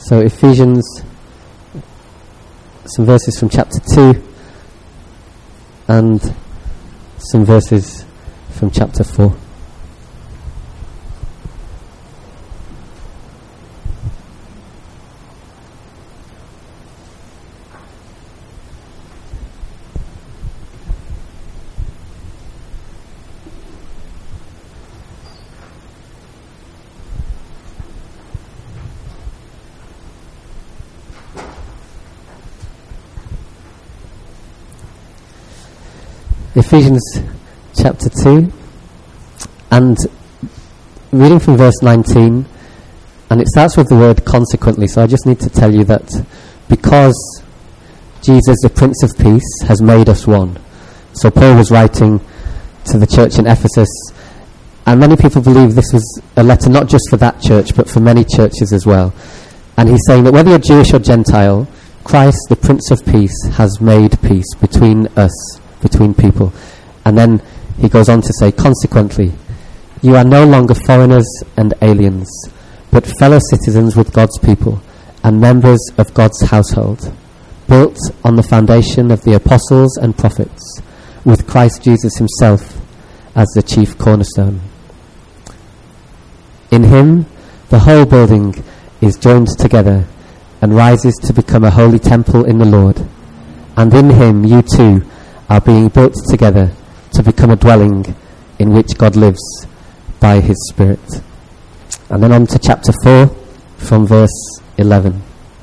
So Ephesians, some verses from chapter 2 and some verses from chapter 4. Ephesians chapter 2, and reading from verse 19, and it starts with the word consequently. So I just need to tell you that because Jesus, the Prince of Peace, has made us one. So Paul was writing to the church in Ephesus, and many people believe this was a letter not just for that church but for many churches as well. And he's saying that whether you're Jewish or Gentile, Christ, the Prince of Peace, has made peace between us, between people. And then he goes on to say, consequently, you are no longer foreigners and aliens, but fellow citizens with God's people and members of God's household, built on the foundation of the apostles and prophets, with Christ Jesus himself as the chief cornerstone. In him, the whole building is joined together and rises to become a holy temple in the Lord. And in him, you too are being built together to become a dwelling in which God lives by his Spirit. And then on to chapter 4 from verse 11.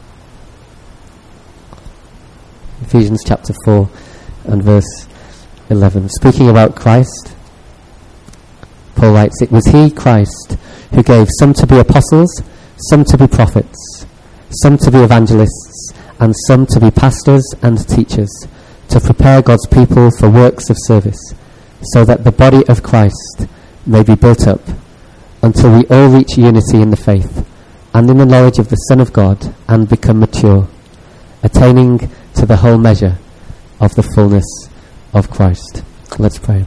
Ephesians chapter 4 and verse 11. Speaking about Christ, Paul writes, it was he, Christ, who gave some to be apostles, some to be prophets, some to be evangelists, and some to be pastors and teachers, to prepare God's people for works of service, so that the body of Christ may be built up until we all reach unity in the faith and in the knowledge of the Son of God and become mature, attaining to the whole measure of the fullness of Christ. Let's pray.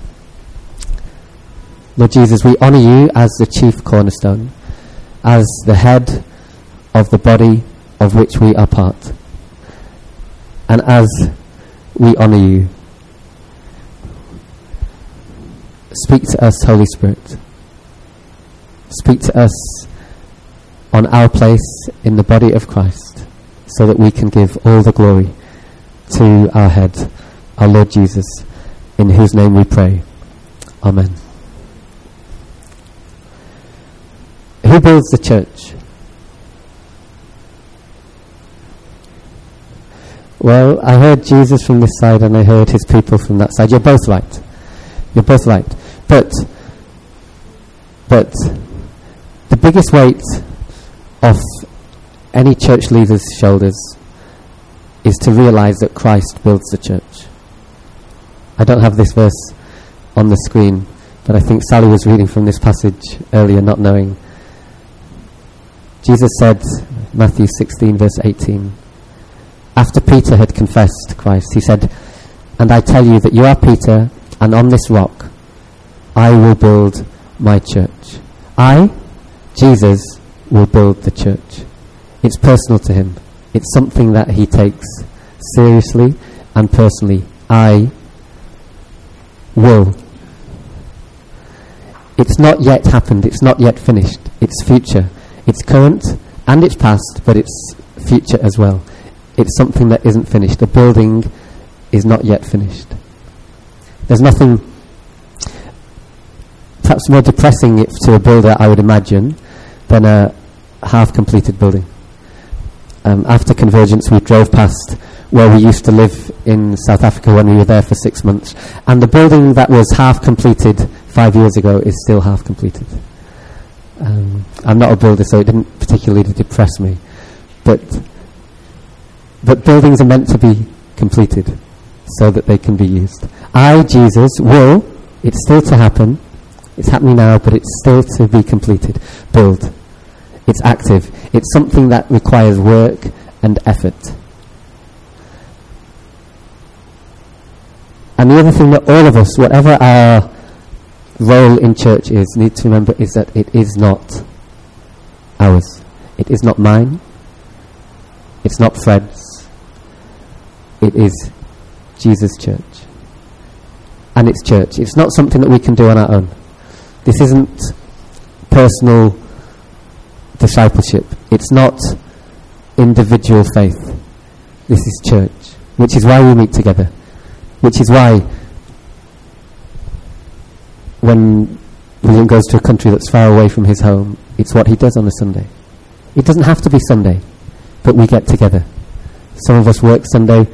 Lord Jesus, we honour you as the chief cornerstone, as the head of the body of which we are part. And as we honour you, speak to us, Holy Spirit. Speak to us on our place in the body of Christ, so that we can give all the glory to our head, our Lord Jesus, in whose name we pray. Amen. Who builds the church? Well, I heard Jesus from this side and I heard his people from that side. You're both right. You're both right. But the biggest weight off any church leader's shoulders is to realize that Christ builds the church. I don't have this verse on the screen, but I think Sally was reading from this passage earlier, not knowing. Jesus said, Matthew 16 verse 18, after Peter had confessed Christ, he said, and I tell you that you are Peter, and on this rock I will build my church. I, Jesus, will build the church. It's personal to him. It's something that he takes seriously and personally. I will. It's not yet happened. It's not yet finished. It's future. It's current and it's past, but it's future as well. It's something that isn't finished. The building is not yet finished. There's nothing perhaps more depressing to a builder, I would imagine, than a half-completed building. After Convergence, we drove past where we used to live in South Africa when we were there for 6 months, and the building that was half-completed 5 years ago is still half-completed. I'm not a builder, so it didn't particularly depress me. But buildings are meant to be completed so that they can be used. I, Jesus, will, it's still to happen, it's happening now, but it's still to be completed. Build. It's active. It's something that requires work and effort. And the other thing that all of us, whatever our role in church is, need to remember is that it is not ours. It is not mine. It's not Fred's. It is Jesus' church. And it's church. It's not something that we can do on our own. This isn't personal discipleship. It's not individual faith. This is church, which is why we meet together, which is why when William goes to a country that's far away from his home, it's what he does on a Sunday. It doesn't have to be Sunday, but we get together. Some of us work Sunday.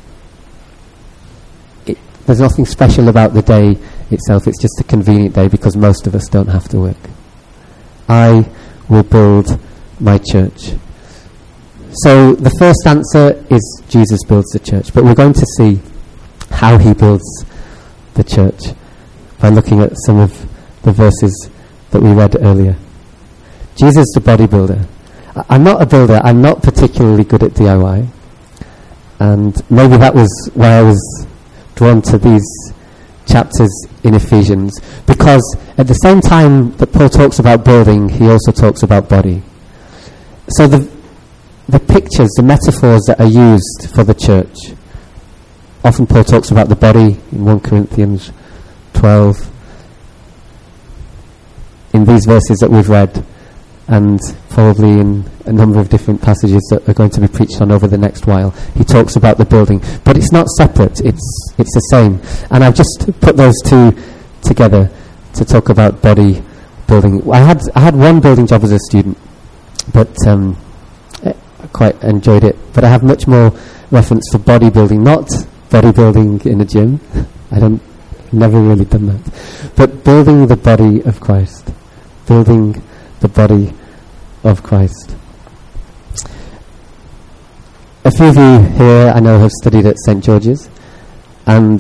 There's nothing special about the day itself. It's just a convenient day because most of us don't have to work. I will build my church. So the first answer is Jesus builds the church, but we're going to see how he builds the church by looking at some of the verses that we read earlier. Jesus the bodybuilder. I'm not a builder. I'm not particularly good at DIY, and maybe that was why I was drawn to these chapters in Ephesians, because at the same time that Paul talks about building, he also talks about body. So the pictures, the metaphors that are used for the church, often Paul talks about the body in 1 Corinthians 12, in these verses that we've read, and probably in a number of different passages that are going to be preached on over the next while. He talks about the building, but it's not separate, it's the same. And I've just put those two together to talk about body building. I had one building job as a student, but I quite enjoyed it. But I have much more reference for bodybuilding, not bodybuilding in a gym. Never really done that. But building the body of Christ. Building the body of Christ. A few of you here I know have studied at St. George's, and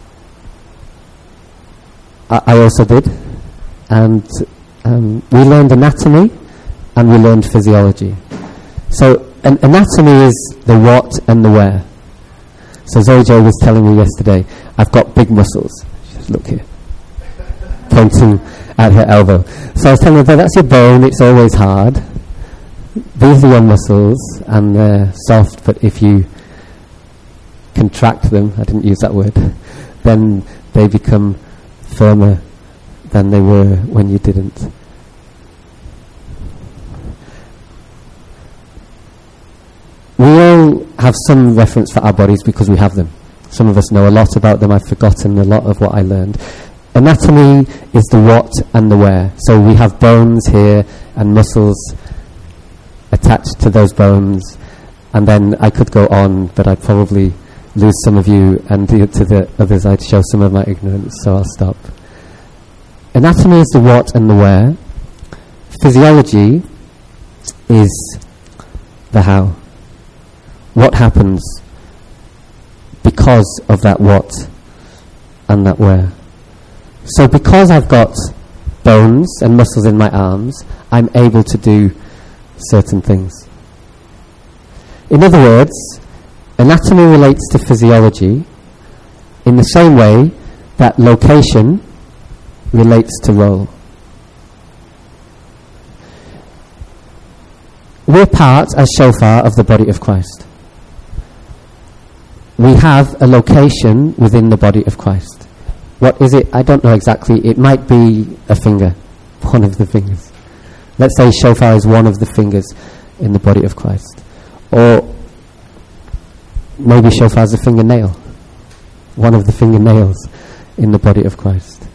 I also did, and we learned anatomy and we learned physiology. So anatomy is the what and the where. So Zoe Jo was telling me yesterday, I've got big muscles. Just look here, pointing at her elbow. So I was telling her, that's your bone, it's always hard. These are your muscles, and they're soft, but if you contract them, I didn't use that word, then they become firmer than they were when you didn't. We all have some reference for our bodies because we have them. Some of us know a lot about them. I've forgotten a lot of what I learned. Anatomy is the what and the where. So we have bones here and muscles attached to those bones, and then I could go on, but I'd probably lose some of you, and to the others I'd show some of my ignorance, so I'll stop. Anatomy is the what and the where. Physiology is the how. What happens because of that what and that where. So because I've got bones and muscles in my arms, I'm able to do certain things. In other words, anatomy relates to physiology in the same way that location relates to role. We're part, as shofar, of the body of Christ. We have a location within the body of Christ. What is it? I don't know exactly. It might be a finger, one of the fingers. Let's say shofar is one of the fingers in the body of Christ. Or maybe shofar is a fingernail, one of the fingernails in the body of Christ.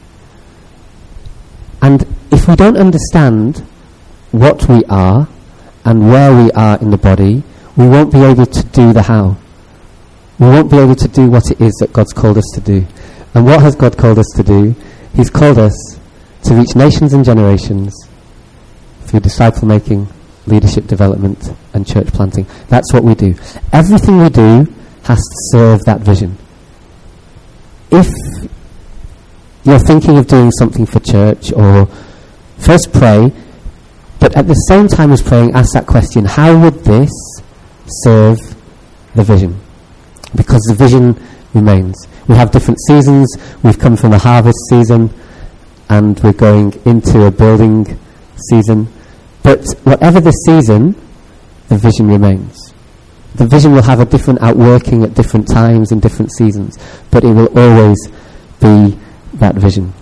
And if we don't understand what we are and where we are in the body, we won't be able to do the how. We won't be able to do what it is that God's called us to do. And what has God called us to do? He's called us to reach nations and generations through disciple making, leadership development, and church planting. That's what we do. Everything we do has to serve that vision. If you're thinking of doing something for church, or first pray, but at the same time as praying, ask that question, how would this serve the vision? Because the vision remains. We have different seasons. We've come from a harvest season, and we're going into a building season. But whatever the season, the vision remains. the vision will have a different outworking at different times in different seasons, but it will always be that vision.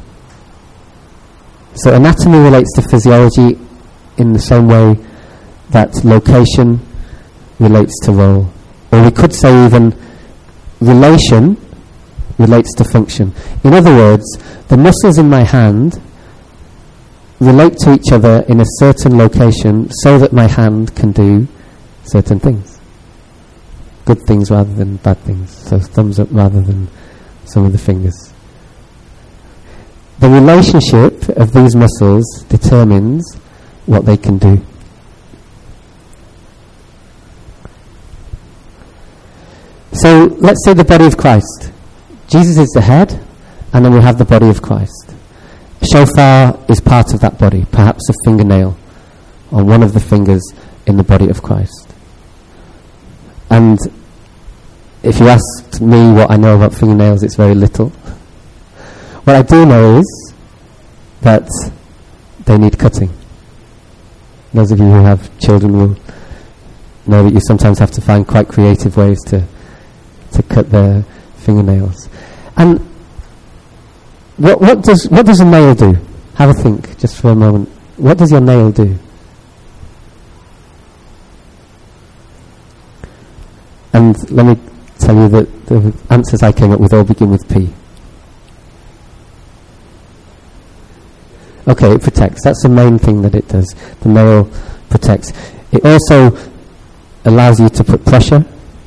So anatomy relates to physiology in the same way that location relates to role. Or we could say even relation relates to function. In other words, the muscles in my hand relate to each other in a certain location so that my hand can do certain things. Good things rather than bad things. So thumbs up rather than some of the fingers. The relationship of these muscles determines what they can do. So let's say the body of Christ. Jesus is the head, and then we have the body of Christ. Shofar is part of that body, perhaps a fingernail on one of the fingers in the body of Christ. And if you asked me what I know about fingernails, it's very little. What I do know is that they need cutting. Those of you who have children will know that you sometimes have to find quite creative ways to cut their fingernails. And what does a nail do? Have a think, just for a moment. What does your nail do? And let me tell you that the answers I came up with all begin with P. Okay, it protects. That's the main thing that it does. The nail protects. It also allows you to put pressure.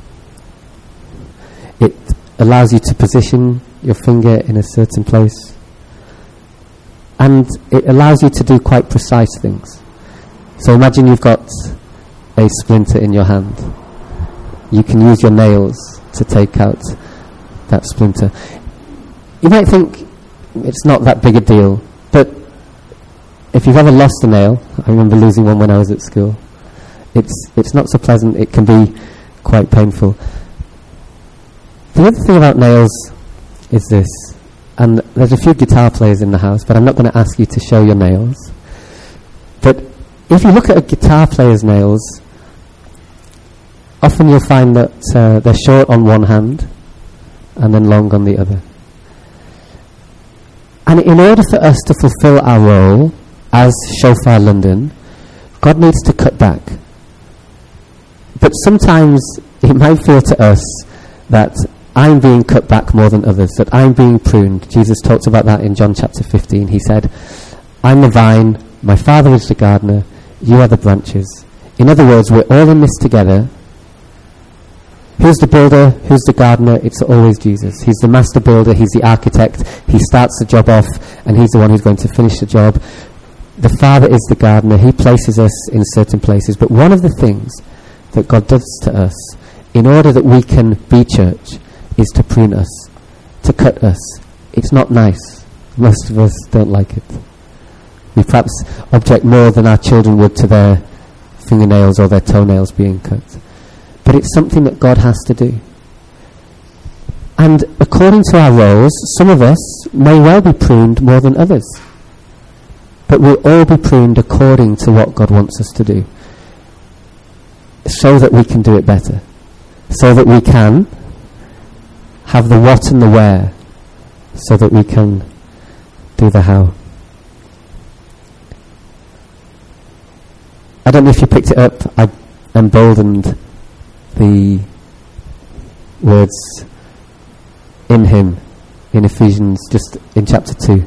It allows you to position your finger in a certain place. And it allows you to do quite precise things. So imagine you've got a splinter in your hand. You can use your nails to take out that splinter. You might think it's not that big a deal, but if you've ever lost a nail, I remember losing one when I was at school, it's not so pleasant. It can be quite painful. The other thing about nails is this, and there's a few guitar players in the house, but I'm not going to ask you to show your nails. But if you look at a guitar player's nails, often you'll find that they're short on one hand and then long on the other. And in order for us to fulfill our role as Shofar London, God needs to cut back. But sometimes it might feel to us that I'm being cut back more than others, that I'm being pruned. Jesus talked about that in John chapter 15. He said, I'm the vine, my Father is the gardener, you are the branches. In other words, we're all in this together. Who's the builder? Who's the gardener? It's always Jesus. He's the master builder. He's the architect. He starts the job off, and he's the one who's going to finish the job. The Father is the gardener. He places us in certain places. But one of the things that God does to us, in order that we can be church, is to prune us, to cut us. It's not nice. Most of us don't like it. We perhaps object more than our children would to their fingernails or their toenails being cut. But it's something that God has to do. And according to our roles, some of us may well be pruned more than others. But we'll all be pruned according to what God wants us to do, so that we can do it better, so that we can have the what and the where, so that we can do the how. I don't know if you picked it up, I emboldened the words in him in Ephesians, just in chapter 2.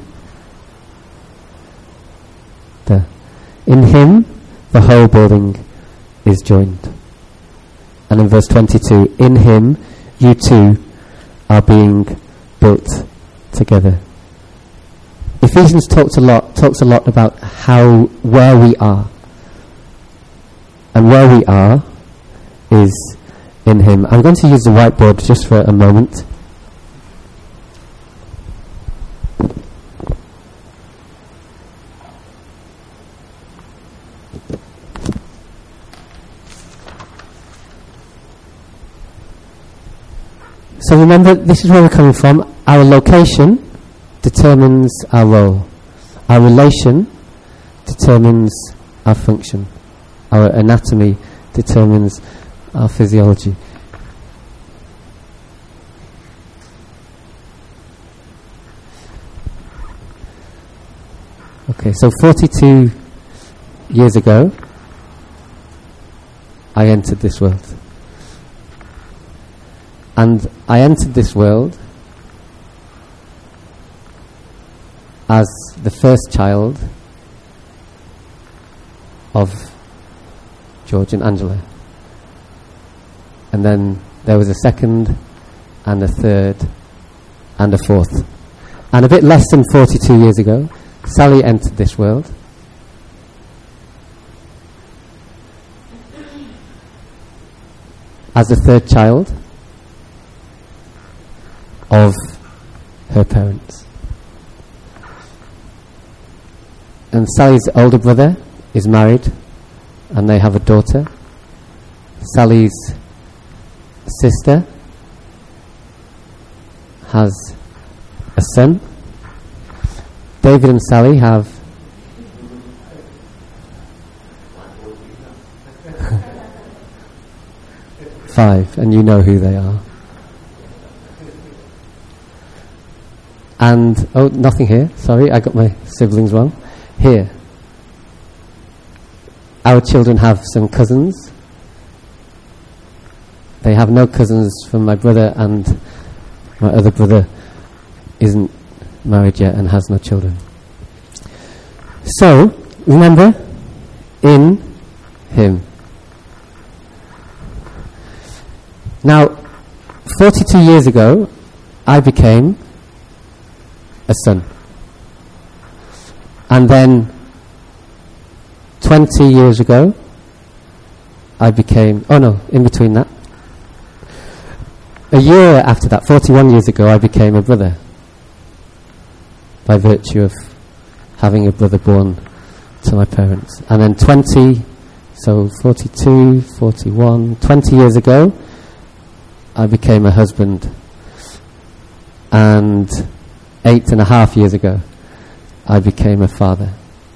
There. In him the whole building is joined. And in verse 22, in him you too are being built together. Ephesians talks a lot about where we are. And where we are is in him. I'm going to use the whiteboard just for a moment. So remember, this is where we're coming from. Our location determines our role. Our relation determines our function. Our anatomy determines our physiology. Okay, so 42 years ago, I entered this world. And I entered this world as the first child of George and Angela. And then there was a second and a third and a fourth. And a bit less than 42 years ago, Sally entered this world. As the third child of her parents. And Sally's older brother is married and they have a daughter. Sally's sister has a son. David and Sally have five, and you know who they are. And, oh, nothing here. Sorry, I got my siblings wrong. Here. Our children have some cousins. They have no cousins from my brother, and my other brother isn't married yet and has no children. So, remember, in him. Now, 42 years ago, I became a son. And then 20 years ago, I became, in between that, a year after that, 41 years ago, I became a brother by virtue of having a brother born to my parents. And then 42, 41, 20 years ago, I became a husband. And 8.5 years ago, I became a father.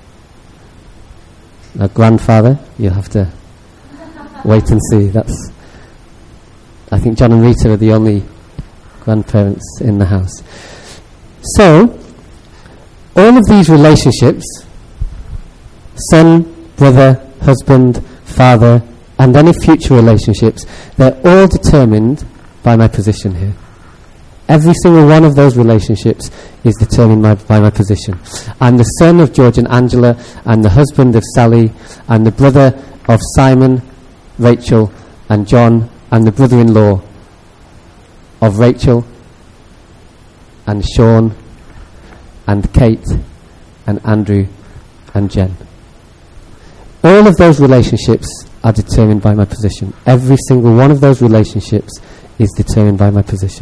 A grandfather, you'll have to wait and see. I think John and Rita are the only grandparents in the house. So, all of these relationships, son, brother, husband, father, and any future relationships, they're all determined by my position here. Every single one of those relationships is determined by my position. I'm the son of George and Angela, I'm the husband of Sally, I'm the brother of Simon, Rachel, and John, I'm the brother-in-law of Rachel, and Sean, and Kate, and Andrew, and Jen. All of those relationships are determined by my position. Every single one of those relationships is determined by my position.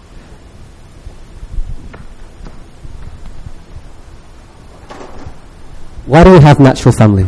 Why do we have natural family?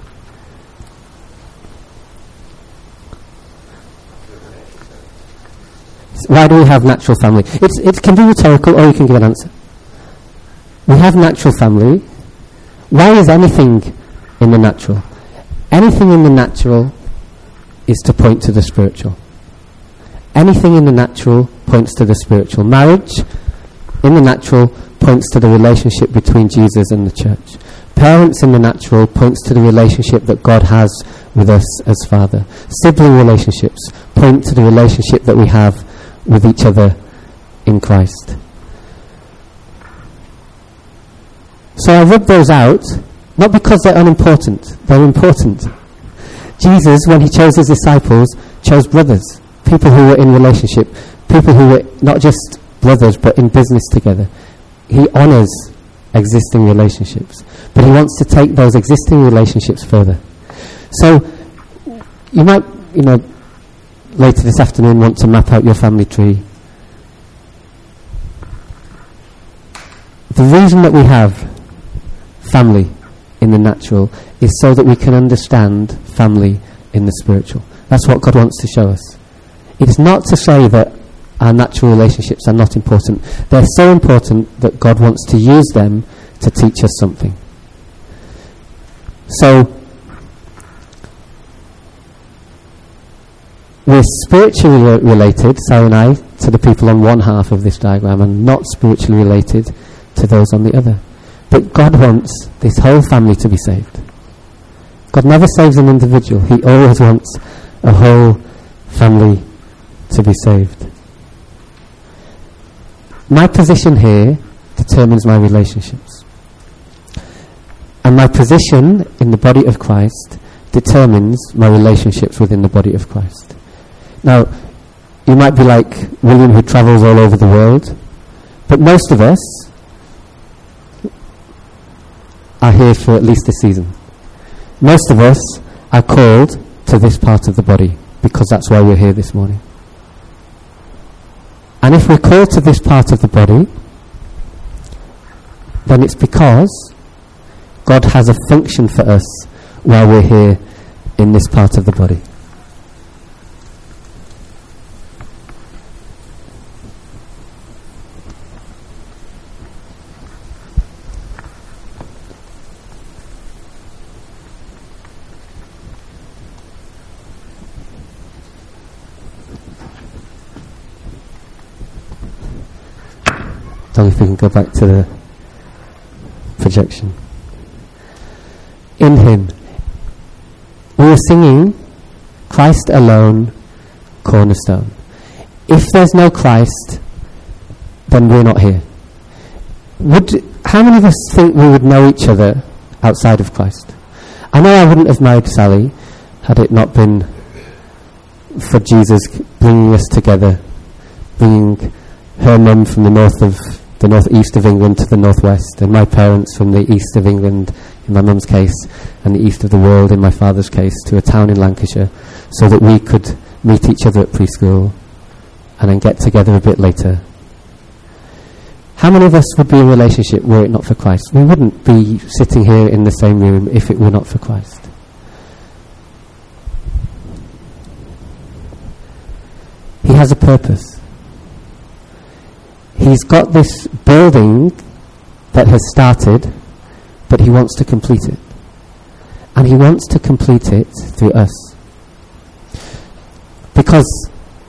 Why do we have natural family? It can be rhetorical, or you can give an answer. We have natural family. Why is anything in the natural? Anything in the natural is to point to the spiritual. Anything in the natural points to the spiritual. Marriage, in the natural, points to the relationship between Jesus and the church. Parents in the natural points to the relationship that God has with us as Father. Sibling relationships point to the relationship that we have with each other in Christ. So I rub those out, not because they're unimportant, they're important. Jesus, when he chose his disciples, chose brothers, people who were in relationship, people who were not just brothers but in business together. He honours existing relationships, but he wants to take those existing relationships further. So you might, later this afternoon want to map out your family tree. The reason that we have family in the natural is so that we can understand family in the spiritual. That's what God wants to show us. It's not to say that our natural relationships are not important. They're so important that God wants to use them to teach us something. So, we're spiritually related, Sally and I, to the people on one half of this diagram, and not spiritually related to those on the other. But God wants this whole family to be saved. God never saves an individual. He always wants a whole family to be saved. My position here determines my relationships. And my position in the body of Christ determines my relationships within the body of Christ. Now, you might be like William, who travels all over the world, but most of us are here for at least a season. Most of us are called to this part of the body, because that's why we're here this morning. And if we're called to this part of the body, then it's because God has a function for us while we're here in this part of the body. Don't know if we can go back to the projection. In Him. We were singing Christ alone, cornerstone. If there's no Christ, then we're not here. How many of us think we would know each other outside of Christ? I know I wouldn't have married Sally had it not been for Jesus bringing us together, bringing her mum from the northeast of England to the northwest, and my parents from the east of England, in my mum's case, and the east of the world, in my father's case, to a town in Lancashire, so that we could meet each other at preschool and then get together a bit later. How many of us would be in a relationship were it not for Christ? We wouldn't be sitting here in the same room if it were not for Christ. He has a purpose. He's got this building that has started, but He wants to complete it. And He wants to complete it through us. Because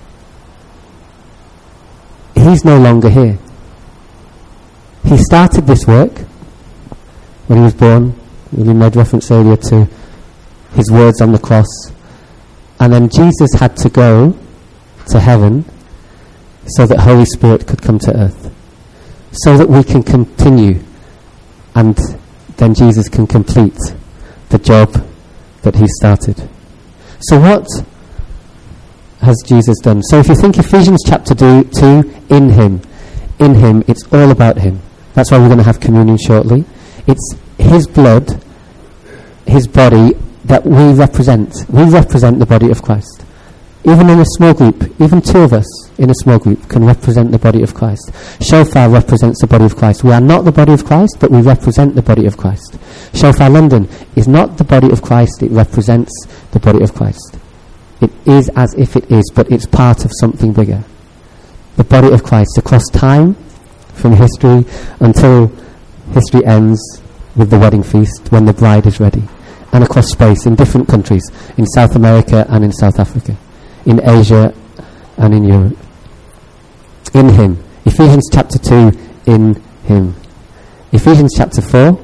He's no longer here. He started this work when He was born. We made reference earlier to His words on the cross. And then Jesus had to go to heaven so that Holy Spirit could come to earth, so that we can continue, and then Jesus can complete the job that He started. So what has Jesus done? So if you think Ephesians chapter 2, in Him, it's all about Him. That's why we're going to have communion shortly. It's His blood, His body that we represent. We represent the body of Christ. Even in a small group, even two of us in a small group can represent the body of Christ. Shofar represents the body of Christ. We are not the body of Christ, but we represent the body of Christ. Shofar London is not the body of Christ, it represents the body of Christ. It is as if it is, but it's part of something bigger. The body of Christ across time, from history until history ends with the wedding feast, when the bride is ready. And across space, in different countries, in South America and in South Africa, in Asia and in Europe. In Him. Ephesians chapter 2, in Him. Ephesians chapter 4.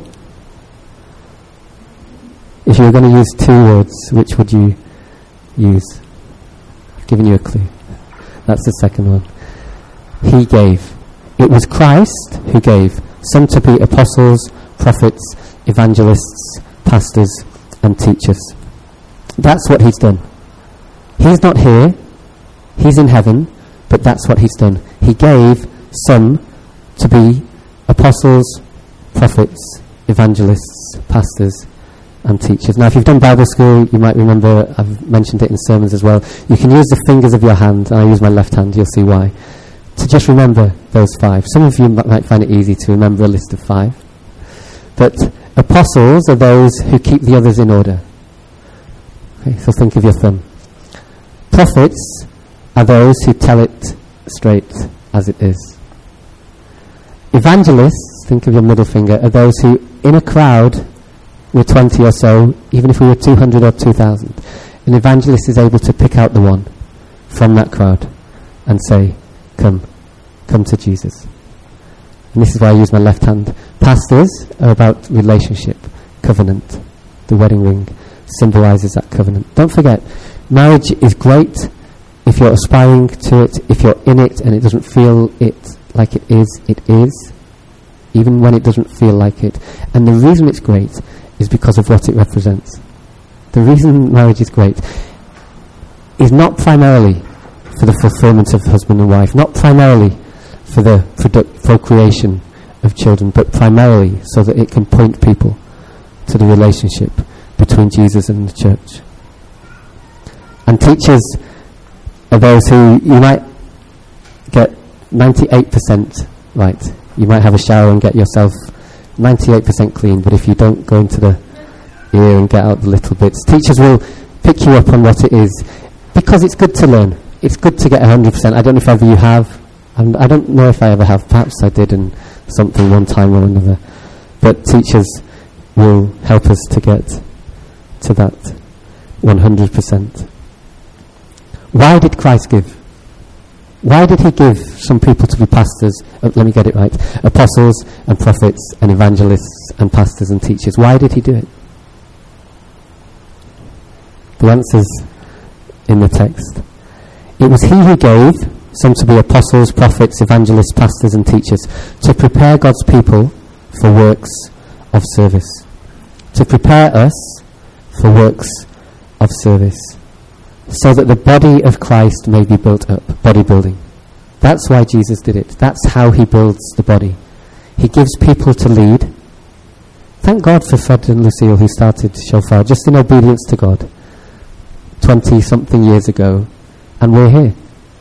If you were going to use two words, which would you use? I've given you a clue. That's the second one. He gave. It was Christ who gave. Some to be apostles, prophets, evangelists, pastors, and teachers. That's what He's done. He's not here, He's in heaven, but that's what He's done. He gave some to be apostles, prophets, evangelists, pastors, and teachers. Now, if you've done Bible school, you might remember, I've mentioned it in sermons as well, you can use the fingers of your hand, and I use my left hand, you'll see why, to just remember those 5. Some of you might find it easy to remember a list of 5. But apostles are those who keep the others in order. Okay, so think of your thumb. Prophets are those who tell it straight as it is. Evangelists, think of your middle finger, are those who, in a crowd, we're 20 or so, even if we were 200 or 2,000, an evangelist is able to pick out the one from that crowd and say, come to Jesus. And this is why I use my left hand. Pastors are about relationship, covenant. The wedding ring symbolises that covenant. Don't forget, marriage is great if you're aspiring to it, if you're in it and it doesn't feel it like it is, even when it doesn't feel like it. And the reason it's great is because of what it represents. The reason marriage is great is not primarily for the fulfillment of husband and wife, not primarily for the procreation of children, but primarily so that it can point people to the relationship between Jesus and the church. And teachers are those who you might get 98% right. You might have a shower and get yourself 98% clean, but if you don't go into the ear and get out the little bits, teachers will pick you up on what it is, because it's good to learn. It's good to get 100%. I don't know if ever you have, and I don't know if I ever have. Perhaps I did in something one time or another. But teachers will help us to get to that 100%. Why did Christ give? Why did he give some people to be pastors? Let me get it right. Apostles and prophets and evangelists and pastors and teachers. Why did he do it? The answer's in the text. It was he who gave some to be apostles, prophets, evangelists, pastors and teachers to prepare God's people for works of service. To prepare us for works of service. So that the body of Christ may be built up. Bodybuilding. That's why Jesus did it. That's how he builds the body. He gives people to lead. Thank God for Fred and Lucille who started Shofar just in obedience to God 20-something years ago. And we're here.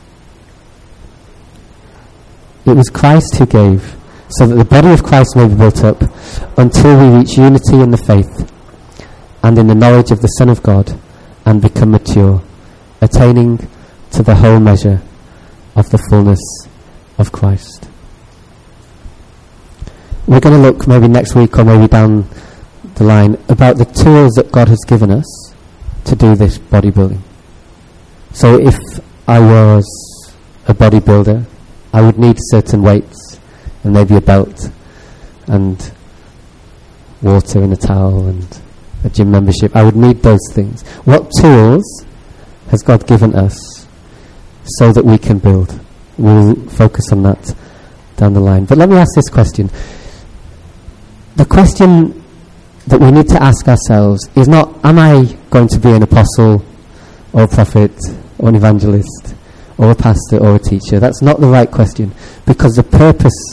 It was Christ who gave so that the body of Christ may be built up until we reach unity in the faith and in the knowledge of the Son of God and become mature, attaining to the whole measure of the fullness of Christ. We're going to look maybe next week or maybe down the line about the tools that God has given us to do this bodybuilding. So if I was a bodybuilder, I would need certain weights and maybe a belt and water in a towel and a gym membership. I would need those things. What tools has God given us so that we can build? We'll focus on that down the line. But let me ask this question. The question that we need to ask ourselves is not, am I going to be an apostle or a prophet or an evangelist or a pastor or a teacher? That's not the right question, because the purpose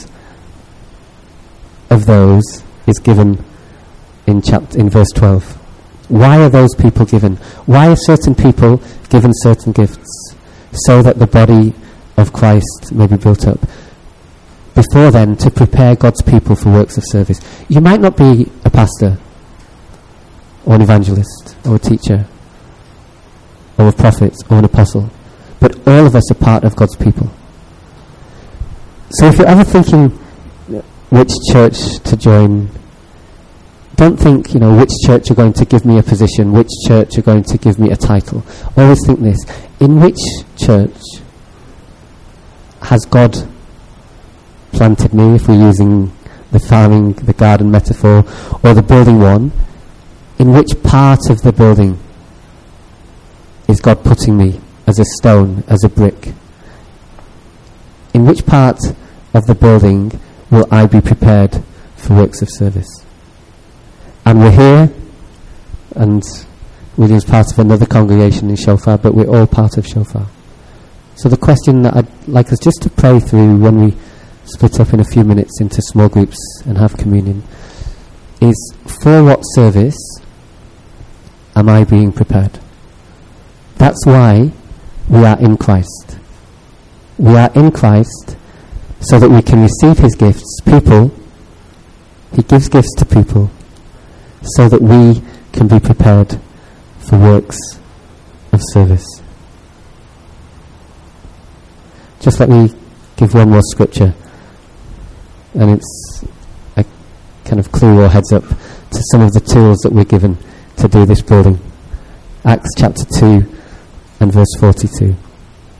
of those is given in verse 12. Why are those people given? Why are certain people given certain gifts? So that the body of Christ may be built up. Before then, to prepare God's people for works of service. You might not be a pastor or an evangelist or a teacher or a prophet or an apostle, but all of us are part of God's people. So if you're ever thinking which church to join, don't think, which church are going to give me a position, which church are going to give me a title. Always think this: in which church has God planted me, if we're using the farming, the garden metaphor, or the building one? In which part of the building is God putting me as a stone, as a brick? In which part of the building will I be prepared for works of service? And we're here, and William's part of another congregation in Shofar, but we're all part of Shofar. So the question that I'd like us just to pray through when we split up in a few minutes into small groups and have communion is, for what service am I being prepared? That's why we are in Christ. We are in Christ so that we can receive his gifts. People, he gives gifts to people so that we can be prepared for works of service. Just let me give one more scripture, and it's a kind of clue or heads up to some of the tools that we're given to do this building. Acts chapter 2 and verse 42.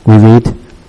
we read,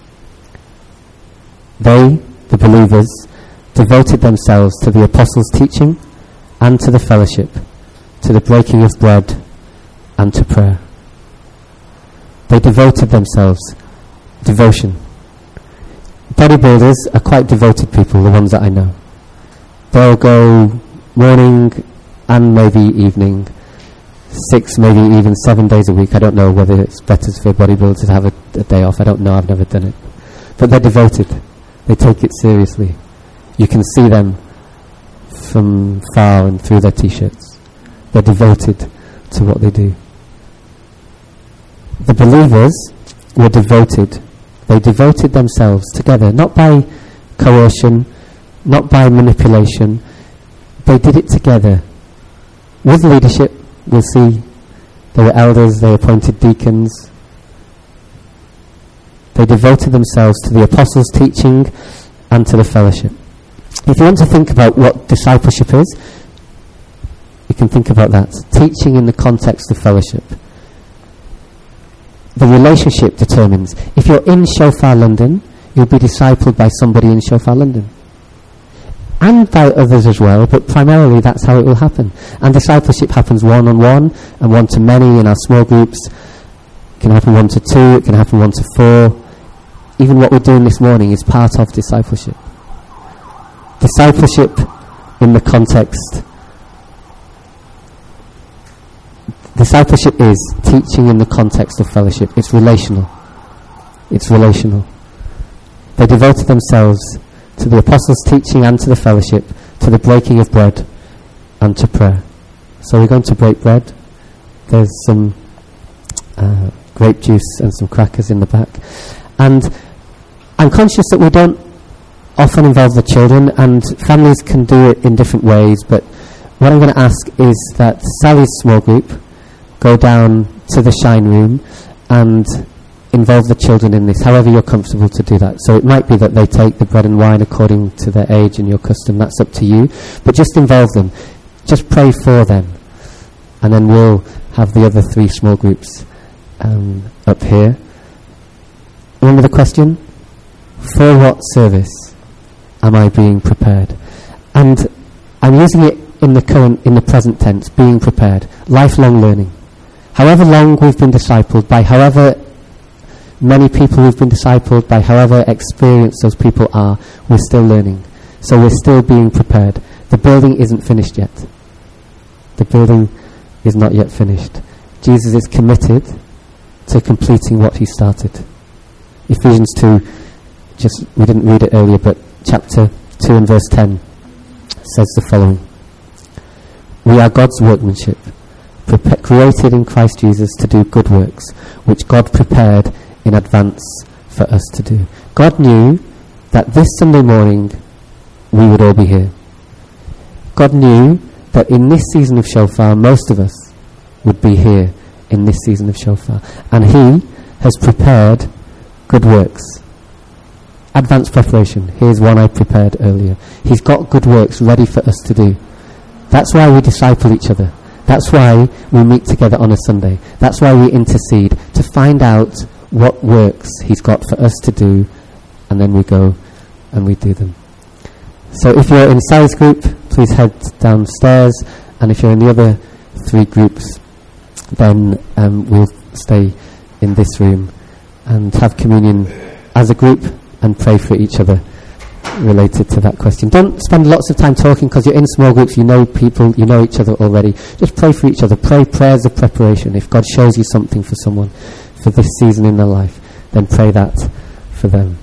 they, the believers, devoted themselves to the apostles' teaching and to the fellowship, to the breaking of bread and to prayer. They devoted themselves. Devotion. Bodybuilders are quite devoted people, the ones that I know. They'll go morning and maybe evening, 6, maybe even 7 days a week. I don't know whether it's better for a bodybuilder to have a day off. I don't know, I've never done it. But they're devoted. They take it seriously. You can see them from far and through their t-shirts. They're devoted to what they do. The believers were devoted. They devoted themselves together, not by coercion, not by manipulation. They did it together. With leadership, we'll see. They were elders, they appointed deacons. They devoted themselves to the apostles' teaching and to the fellowship. If you want to think about what discipleship is, you can think about that. Teaching in the context of fellowship. The relationship determines. If you're in Shofar London, you'll be discipled by somebody in Shofar London. And by others as well, but primarily that's how it will happen. And discipleship happens one-on-one and one-to-many in our small groups. It can happen 1-2, it can happen 1-4. Even what we're doing this morning is part of discipleship. Discipleship in the context. Discipleship is teaching in the context of fellowship. It's relational. It's relational. They devoted themselves to the apostles' teaching and to the fellowship, to the breaking of bread and to prayer. So we're going to break bread. There's some grape juice and some crackers in the back. And I'm conscious that we don't often involve the children, and families can do it in different ways, but what I'm going to ask is that Sally's small group go down to the Shine Room and involve the children in this, however you're comfortable to do that. So it might be that they take the bread and wine according to their age and your custom, that's up to you, but just involve them. Just pray for them. And then we'll have the other 3 small groups up here. Remember the question? For what service am I being prepared? And I'm using it in the present tense, being prepared. Lifelong learning. However long we've been discipled, by however many people we've been discipled, by however experienced those people are, we're still learning. So we're still being prepared. The building isn't finished yet. The building is not yet finished. Jesus is committed to completing what he started. Ephesians 2, we didn't read it earlier, but chapter 2 and verse 10 says the following. We are God's workmanship, created in Christ Jesus to do good works, which God prepared in advance for us to do. God knew that this Sunday morning we would all be here. God knew that in this season of Shofar, most of us would be here in this season of Shofar. And he has prepared good works. Advanced preparation. Here's one I prepared earlier. He's got good works ready for us to do. That's why we disciple each other. That's why we meet together on a Sunday. That's why we intercede, to find out what works he's got for us to do, and then we go and we do them. So if you're in Sally's group, please head downstairs, and if you're in the other 3 groups, then we'll stay in this room and have communion as a group and pray for each other related to that question. Don't spend lots of time talking, because you're in small groups, you know people, you know each other already. Just pray for each other. Pray prayers of preparation. If God shows you something for someone for this season in their life, then pray that for them.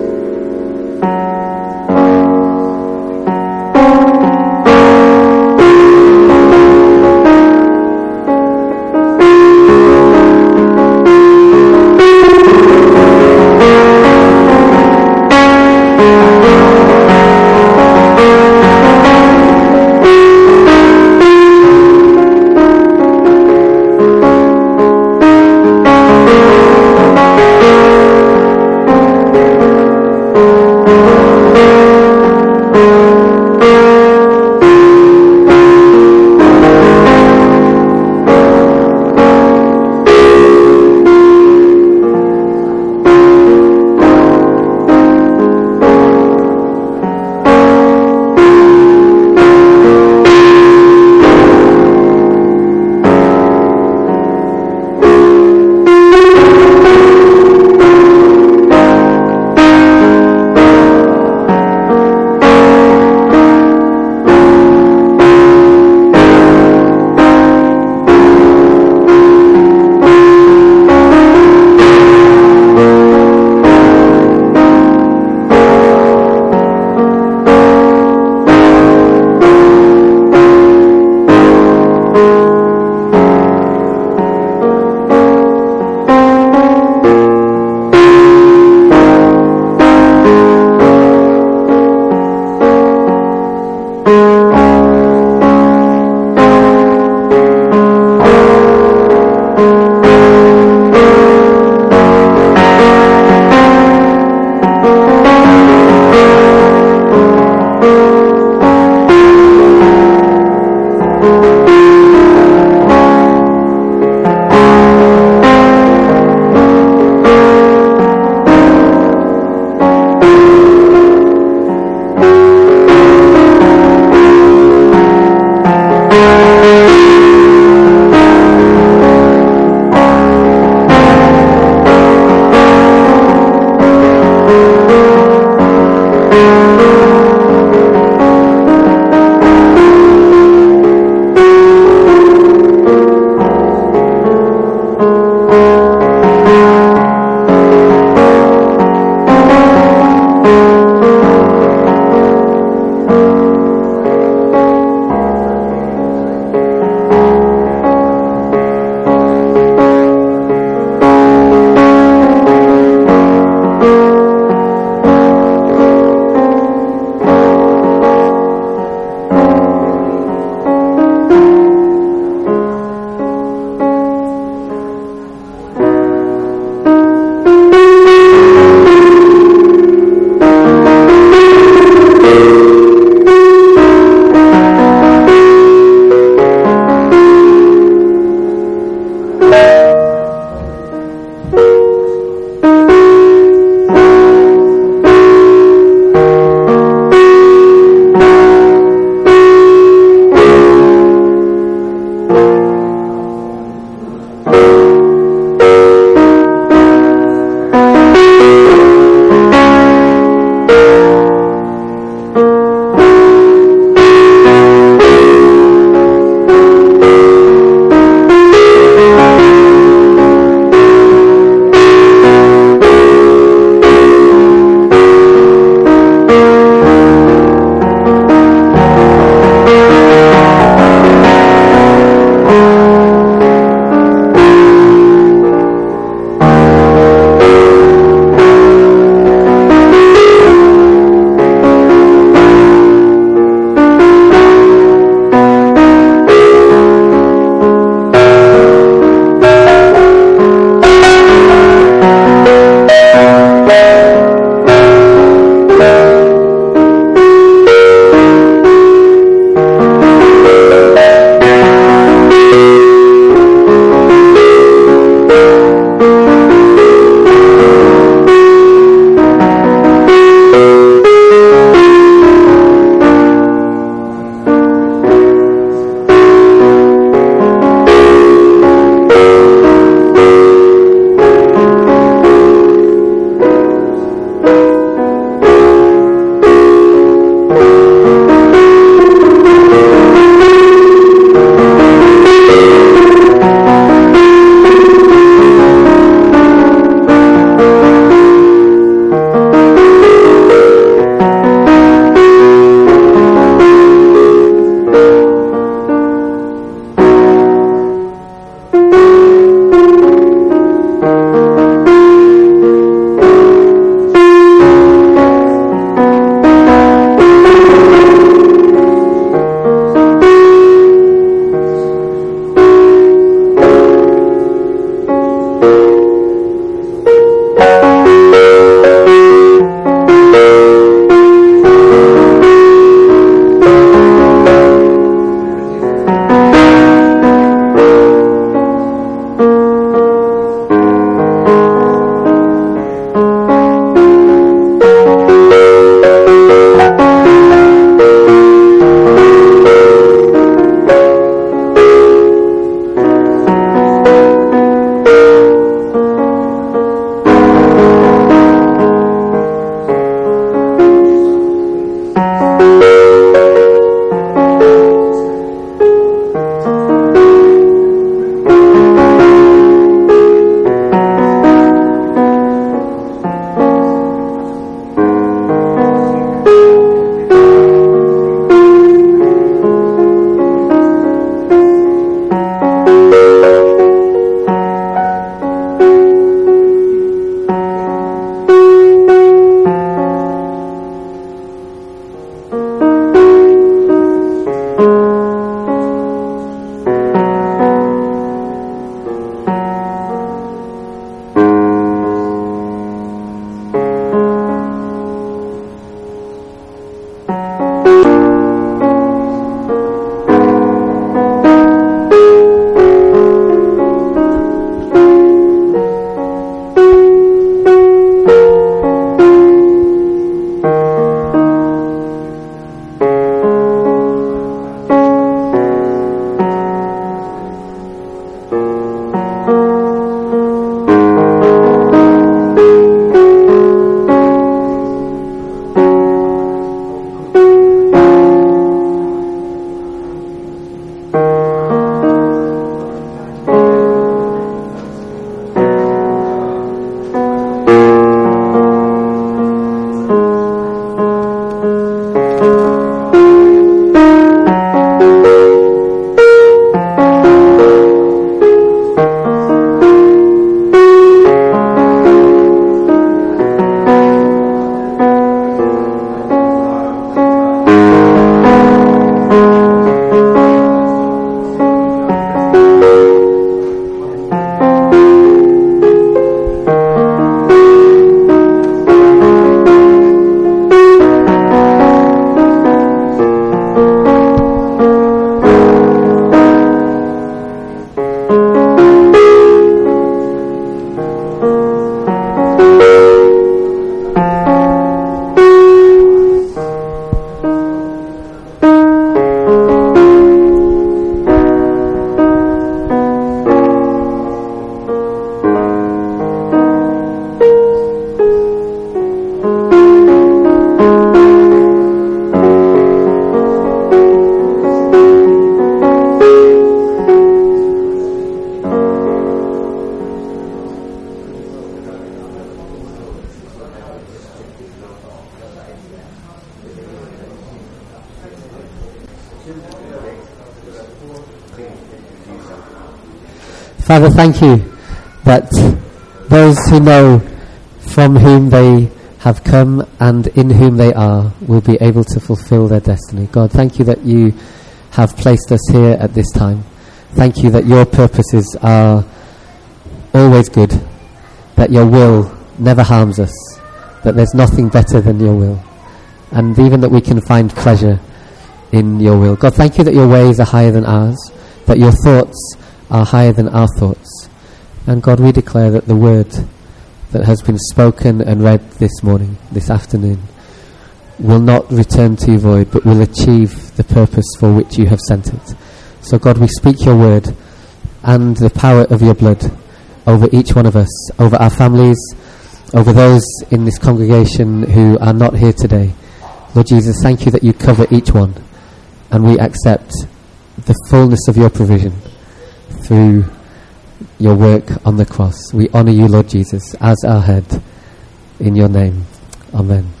Father, thank you that those who know from whom they have come and in whom they are will be able to fulfill their destiny. God, thank you that you have placed us here at this time. Thank you that your purposes are always good, that your will never harms us, that there's nothing better than your will, and even that we can find pleasure in your will. God, thank you that your ways are higher than ours, that your thoughts are higher than our thoughts. And God, we declare that the word that has been spoken and read this morning, this afternoon, will not return to you void, but will achieve the purpose for which you have sent it. So God, we speak your word and the power of your blood over each one of us, over our families, over those in this congregation who are not here today. Lord Jesus, thank you that you cover each one, and we accept the fullness of your provision through your work on the cross. We honour you, Lord Jesus, as our head. In your name. Amen.